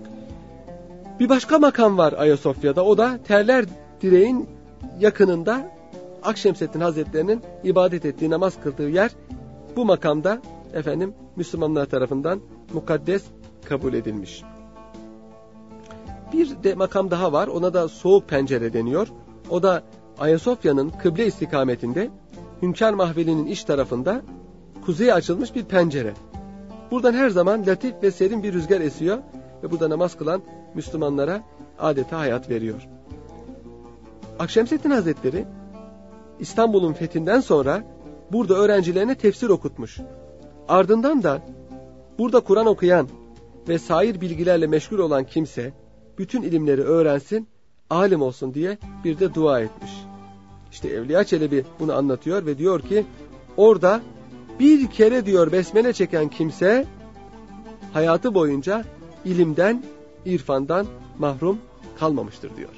Bir başka makam var Ayasofya'da, o da Terler Direğin yakınında Akşemseddin Hazretlerinin ibadet ettiği, namaz kıldığı yer. Bu makamda Müslümanlar tarafından mukaddes kabul edilmiş. Bir de makam daha var, ona da Soğuk Pencere deniyor. O da Ayasofya'nın kıble istikametinde Hünkâr Mahveli'nin iç tarafında kuzeye açılmış bir pencere. Buradan her zaman latif ve serin bir rüzgar esiyor ve burada namaz kılan Müslümanlara adeta hayat veriyor. Akşemseddin Hazretleri İstanbul'un fethinden sonra burada öğrencilerine tefsir okutmuş. Ardından da burada Kur'an okuyan ve sair bilgilerle meşgul olan kimse bütün ilimleri öğrensin, alim olsun diye bir de dua etmiş. İşte Evliya Çelebi bunu anlatıyor ve diyor ki orada bir kere diyor besmele çeken kimse hayatı boyunca ilimden, irfandan mahrum kalmamıştır diyor.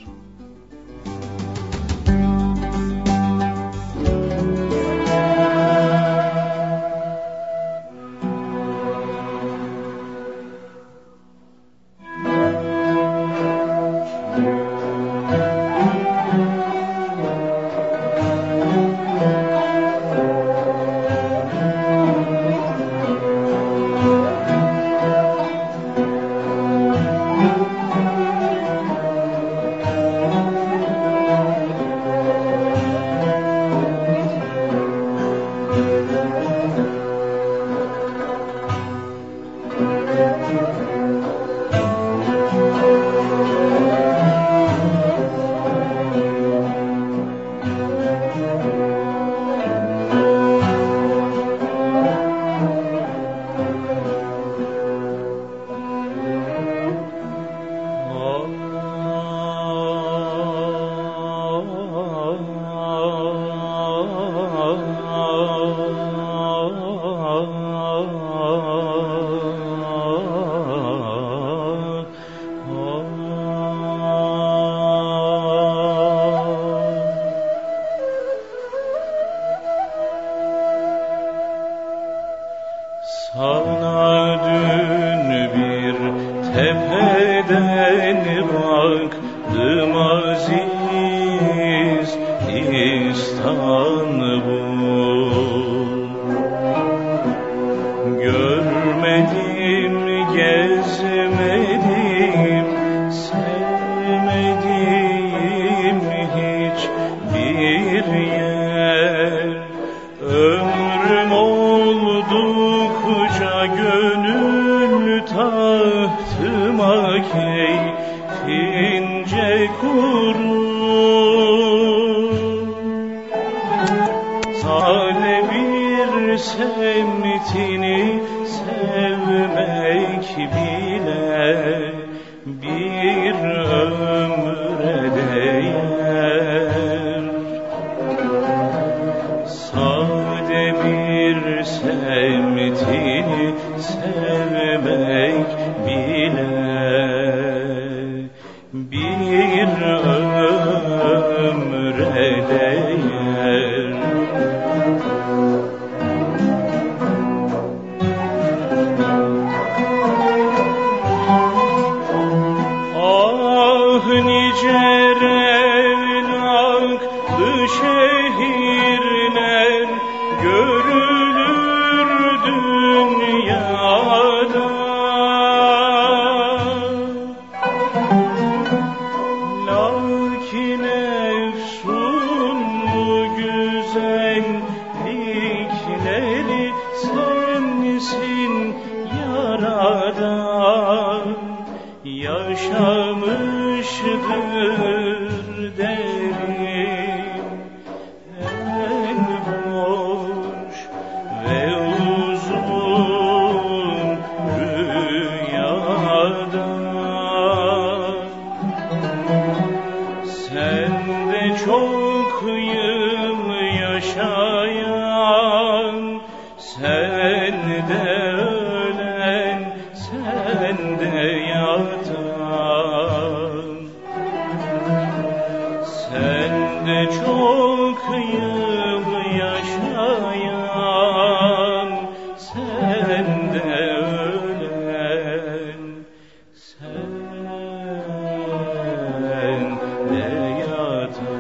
baktım aziz İstanbul. Görmedim, gezmedim, sevmedim hiç bir yer. Ömrüm oldukça gönül tahtıma keyfince kurur. Sade bir semtini sevmek bile bir ömre değer. Sade bir semtini sevmek bile bir ömre değer. Ah nice revnaklı şehirler görülür dünyada. Lakin efsun bu güzellikleri sensin yaradan. Yaşamışdır derim en hoş ve uzun rüyada. Sen de çok yıl yaşayan, sen de ölen, sen de yatan. Sen de çok yıl yaşayan, sen de ölen, sen de yatan.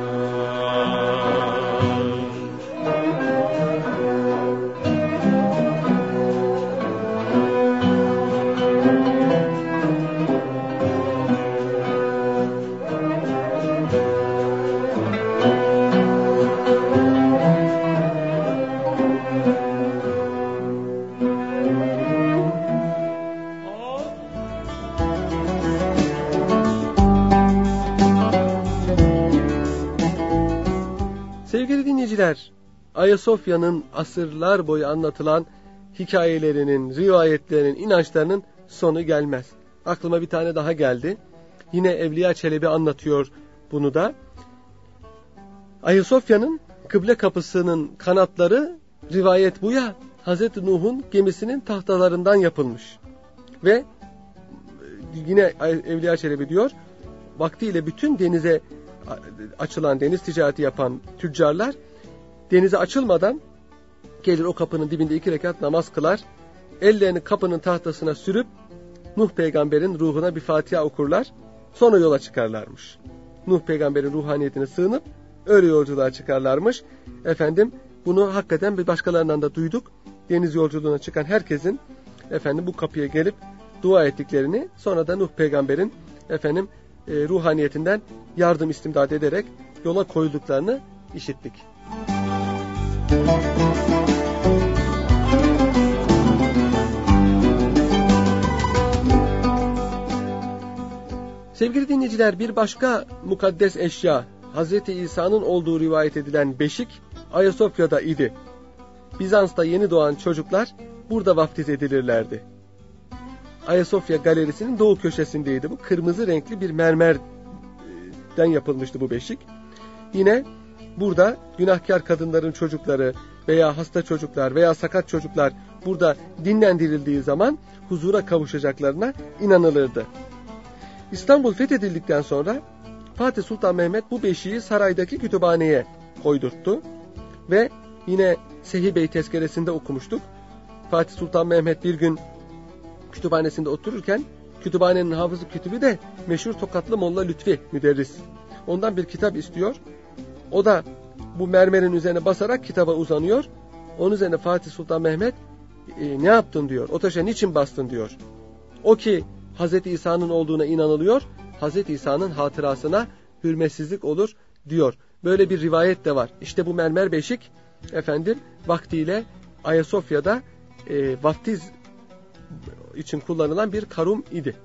Sevgili dinleyiciler, Ayasofya'nın asırlar boyu anlatılan hikayelerinin, rivayetlerinin, inançlarının sonu gelmez. Aklıma bir tane daha geldi. Yine Evliya Çelebi anlatıyor bunu da. Ayasofya'nın kıble kapısının kanatları, rivayet bu ya, Hazreti Nuh'un gemisinin tahtalarından yapılmış. Ve yine Evliya Çelebi diyor, vaktiyle bütün denize açılan, deniz ticareti yapan tüccarlar denize açılmadan gelir o kapının dibinde 2 rekat namaz kılar. Ellerini kapının tahtasına sürüp Nuh peygamberin ruhuna bir Fatiha okurlar. Sonra yola çıkarlarmış. Nuh peygamberin ruhaniyetine sığınıp öyle yolculuğa çıkarlarmış. Efendim bunu hakikaten bir başkalarından da duyduk. Deniz yolculuğuna çıkan herkesin efendim bu kapıya gelip dua ettiklerini, sonra da Nuh peygamberin efendim ruhaniyetinden yardım istimdad ederek yola koyulduklarını işittik. Sevgili dinleyiciler, bir başka mukaddes eşya, Hz. İsa'nın olduğu rivayet edilen beşik Ayasofya'da idi. Bizans'ta yeni doğan çocuklar burada vaftiz edilirlerdi. Ayasofya galerisinin doğu köşesindeydi bu. Kırmızı renkli bir mermerden yapılmıştı bu beşik. Yine burada günahkar kadınların çocukları veya hasta çocuklar veya sakat çocuklar burada dinlendirildiği zaman huzura kavuşacaklarına inanılırdı. İstanbul fethedildikten sonra Fatih Sultan Mehmet bu beşiği saraydaki kütüphaneye koydurttu ve yine Sehi Bey tezkeresinde okumuştuk. Fatih Sultan Mehmet bir gün kütüphanesinde otururken Kütüphanenin hafızı kütübü de meşhur Tokatlı Molla Lütfi müderris. Ondan bir kitap istiyor. O da bu mermerin üzerine basarak kitaba uzanıyor. Onun üzerine Fatih Sultan Mehmet ne yaptın diyor. O taşa niçin bastın diyor. O ki Hazreti İsa'nın olduğuna inanılıyor. Hazreti İsa'nın hatırasına hürmetsizlik olur diyor. Böyle bir rivayet de var. İşte bu mermer beşik vaktiyle Ayasofya'da vaftiz için kullanılan bir karum idi.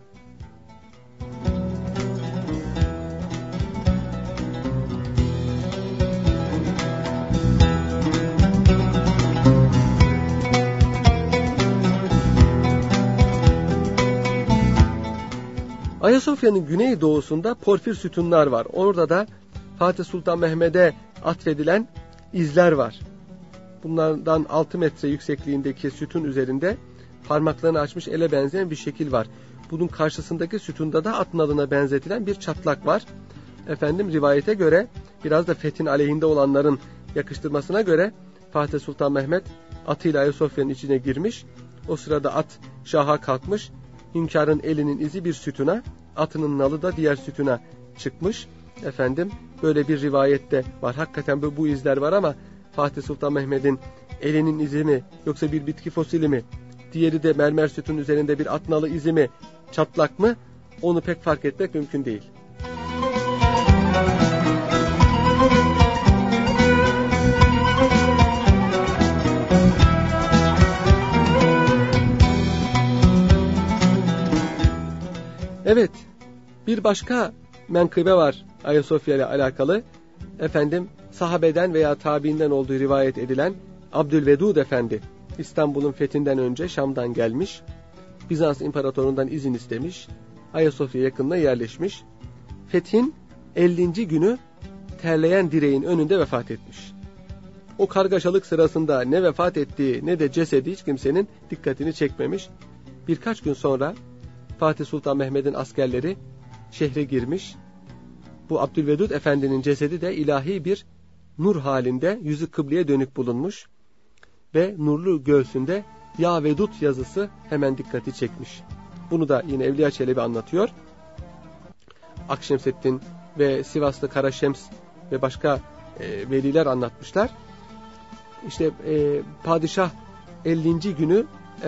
Ayasofya'nın güneydoğusunda porfir sütunlar var. Orada da Fatih Sultan Mehmet'e atfedilen izler var. Bunlardan 6 metre yüksekliğindeki sütun üzerinde parmaklarını açmış ele benzeyen bir şekil var. Bunun karşısındaki sütunda da at nalına benzetilen bir çatlak var. Rivayete göre biraz da fethin aleyhinde olanların yakıştırmasına göre Fatih Sultan Mehmet atıyla Ayasofya'nın içine girmiş. O sırada at şaha kalkmış. Hünkârın elinin izi bir sütuna, atının nalı da diğer sütuna çıkmış. Böyle bir rivayette var. Hakikaten bu izler var ama Fatih Sultan Mehmet'in elinin izi mi yoksa bir bitki fosili mi? Diğeri de mermer sütunun üzerinde bir at nalı izi mi? Çatlak mı? Onu pek fark etmek mümkün değil. Evet, bir başka menkıbe var Ayasofya ile alakalı. Sahabeden veya tabiinden olduğu rivayet edilen Abdülvedud Efendi, İstanbul'un fethinden önce Şam'dan gelmiş, Bizans imparatorundan izin istemiş, Ayasofya yakınına yerleşmiş. Fethin 50. günü terleyen direğin önünde vefat etmiş. O kargaşalık sırasında ne vefat ettiği ne de cesedi hiç kimsenin dikkatini çekmemiş. Birkaç gün sonra Fatih Sultan Mehmet'in askerleri şehre girmiş. Bu Abdülvedud Efendi'nin cesedi de ilahi bir nur halinde yüzü kıbleye dönük bulunmuş. Ve nurlu göğsünde Ya Vedud yazısı hemen dikkati çekmiş. Bunu da yine Evliya Çelebi anlatıyor. Akşemseddin ve Sivaslı Karaşems ve başka veliler anlatmışlar. İşte padişah 50. günü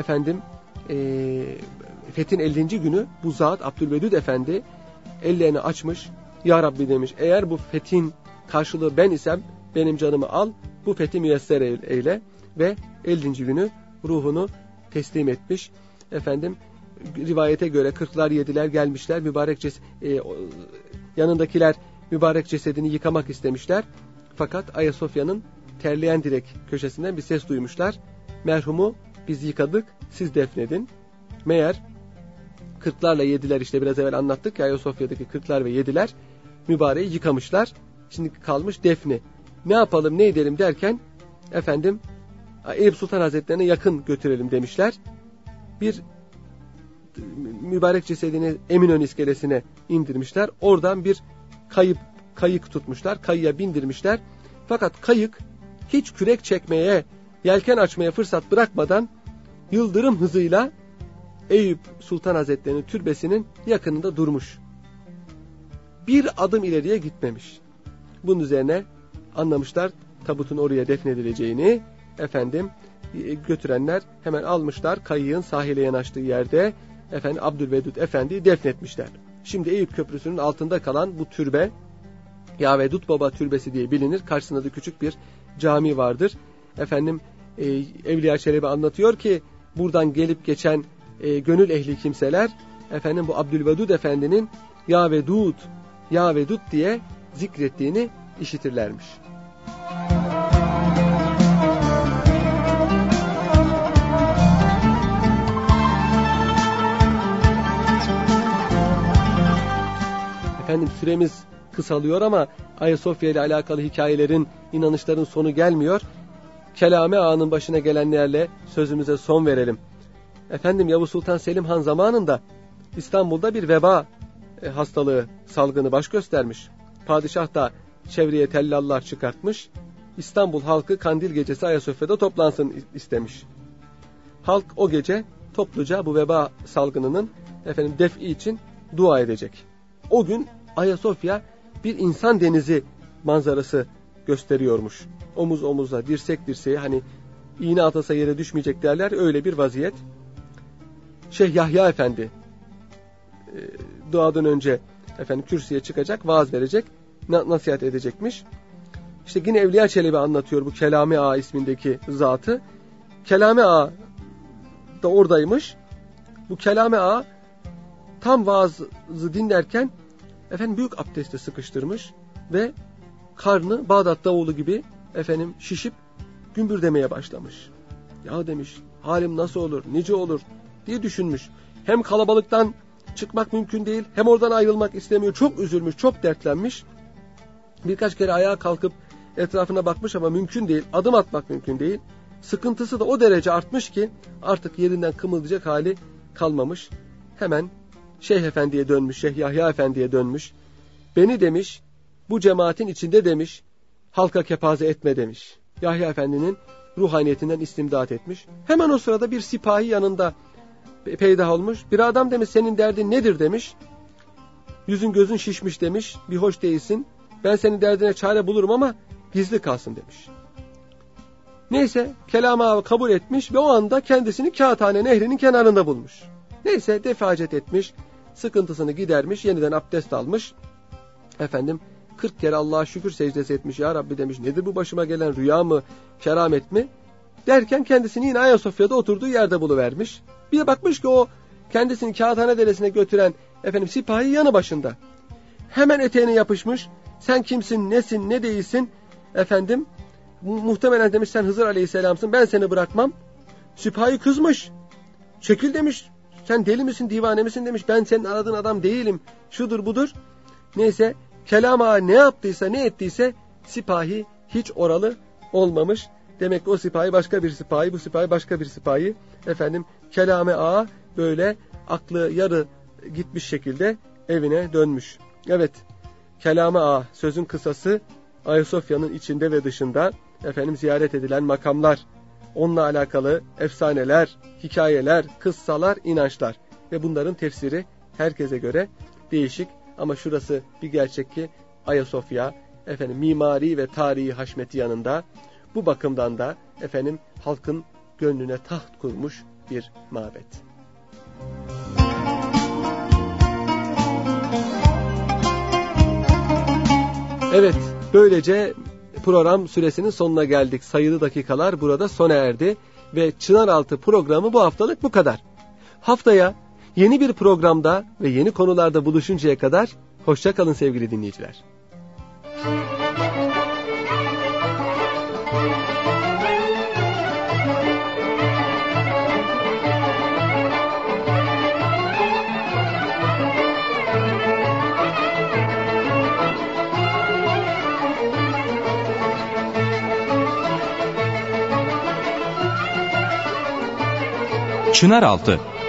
Fethin 50. günü bu zat Abdülvedud Efendi ellerini açmış. Ya Rabbi demiş, eğer bu fethin karşılığı ben isem benim canımı al, bu fethi müyesser eyle ve 50. günü ruhunu teslim etmiş. Rivayete göre 40'lar 7'ler gelmişler, yanındakiler mübarek cesedini yıkamak istemişler. Fakat Ayasofya'nın terleyen direk köşesinden bir ses duymuşlar. Merhumu biz yıkadık, siz defnedin. Meğer 40'larla 7'ler, işte biraz evvel anlattık ya, Ayasofya'daki 40'lar ve 7'ler mübareği yıkamışlar. Şimdi kalmış defni. Ne yapalım, ne edelim derken Eyüp Sultan Hazretlerine yakın götürelim demişler. Bir mübarek cesedini Eminönü iskelesine indirmişler. Oradan bir kayık tutmuşlar. Kayığa bindirmişler. Fakat kayık hiç kürek çekmeye, yelken açmaya fırsat bırakmadan yıldırım hızıyla Eyüp Sultan Hazretleri'nin türbesinin yakınında durmuş. Bir adım ileriye gitmemiş. Bunun üzerine anlamışlar tabutun oraya defnedileceğini. Götürenler hemen almışlar, kayığın sahile yanaştığı yerde Abdülvedud Efendi'yi defnetmişler. Şimdi Eyüp Köprüsü'nün altında kalan bu türbe Ya Vedud Baba Türbesi diye bilinir. Karşısında da küçük bir cami vardır. Evliya Çelebi anlatıyor ki buradan gelip geçen gönül ehli kimseler bu Abdülvedud Efendi'nin Ya Vedud, Ya Vedud diye zikrettiğini işitirlermiş. Süremiz kısalıyor ama Ayasofya ile alakalı hikayelerin, inanışların sonu gelmiyor. Kelame Ağa'nın başına gelenlerle sözümüze son verelim. Yavuz Sultan Selim Han zamanında İstanbul'da bir veba hastalığı, salgını baş göstermiş. Padişah da çevreye tellallar çıkartmış. İstanbul halkı Kandil gecesi Ayasofya'da toplansın istemiş. Halk o gece topluca bu veba salgınının defi için dua edecek. O gün Ayasofya bir insan denizi manzarası gösteriyormuş. Omuz omuza, dirsek dirseğe, hani iğne atasa yere düşmeyecek derler, öyle bir vaziyet. Şeyh Yahya Efendi duadan önce kürsüye çıkacak, vaaz verecek, nasihat edecekmiş. İşte yine Evliya Çelebi anlatıyor bu Kelame Ağa ismindeki zatı. Kelame Ağa da oradaymış. Bu Kelame Ağa tam vaazı dinlerken büyük abdeste sıkıştırmış ve karnı Bağdat davulu gibi şişip gümbürdemeye başlamış. Ya demiş, halim nasıl olur, nice olur diye düşünmüş. Hem kalabalıktan çıkmak mümkün değil, hem oradan ayrılmak istemiyor. Çok üzülmüş, çok dertlenmiş. Birkaç kere ayağa kalkıp etrafına bakmış ama mümkün değil. Adım atmak mümkün değil. Sıkıntısı da o derece artmış ki artık yerinden kımıldayacak hali kalmamış. Hemen Şeyh Efendi'ye dönmüş, Şeyh Yahya Efendi'ye dönmüş. Beni demiş, bu cemaatin içinde demiş, halka kepaze etme demiş. Yahya Efendi'nin ruhaniyetinden istimdat etmiş. Hemen o sırada bir sipahi yanında peydah olmuş. Bir adam demiş, senin derdin nedir demiş. Yüzün gözün şişmiş demiş, bir hoş değilsin. Ben senin derdine çare bulurum ama gizli kalsın demiş. Neyse, Kelame kabul etmiş ve o anda kendisini Kağıthane Nehri'nin kenarında bulmuş. Neyse, defacet etmiş, sıkıntısını gidermiş, yeniden abdest almış. 40 kere Allah'a şükür secdesi etmiş. Ya Rabbi demiş, nedir bu başıma gelen, rüya mı, keramet mi? Derken kendisini yine Ayasofya'da oturduğu yerde buluvermiş. Bir de bakmış ki o kendisini Kağıthane Deresi'ne götüren sipahi yanı başında. Hemen eteğine yapışmış. Sen kimsin, nesin, ne değilsin? Muhtemelen demiş, sen Hızır Aleyhisselam'sın, ben seni bırakmam. Sipahi kızmış. Çekil demiş. Sen deli misin, divane misin demiş. Ben senin aradığın adam değilim. Şudur budur. Neyse, Kelame Ağa ne yaptıysa, ne ettiyse sipahi hiç oralı olmamış. Demek ki o sipahi başka bir sipahi, bu sipahi başka bir sipahi. Kelame Ağa böyle aklı yarı gitmiş şekilde evine dönmüş. Evet, Kelame Ağa, sözün kısası, Ayasofya'nın içinde ve dışında ziyaret edilen makamlar, onunla alakalı efsaneler, hikayeler, kıssalar, inançlar ve bunların tefsiri herkese göre değişik. Ama şurası bir gerçek ki Ayasofya mimari ve tarihi haşmeti yanında bu bakımdan da halkın gönlüne taht kurmuş bir mabet. Evet, böylece program süresinin sonuna geldik. Sayılı dakikalar burada sona erdi ve Çınaraltı programı bu haftalık bu kadar. Haftaya yeni bir programda ve yeni konularda buluşuncaya kadar hoşça kalın sevgili dinleyiciler. Çınaraltı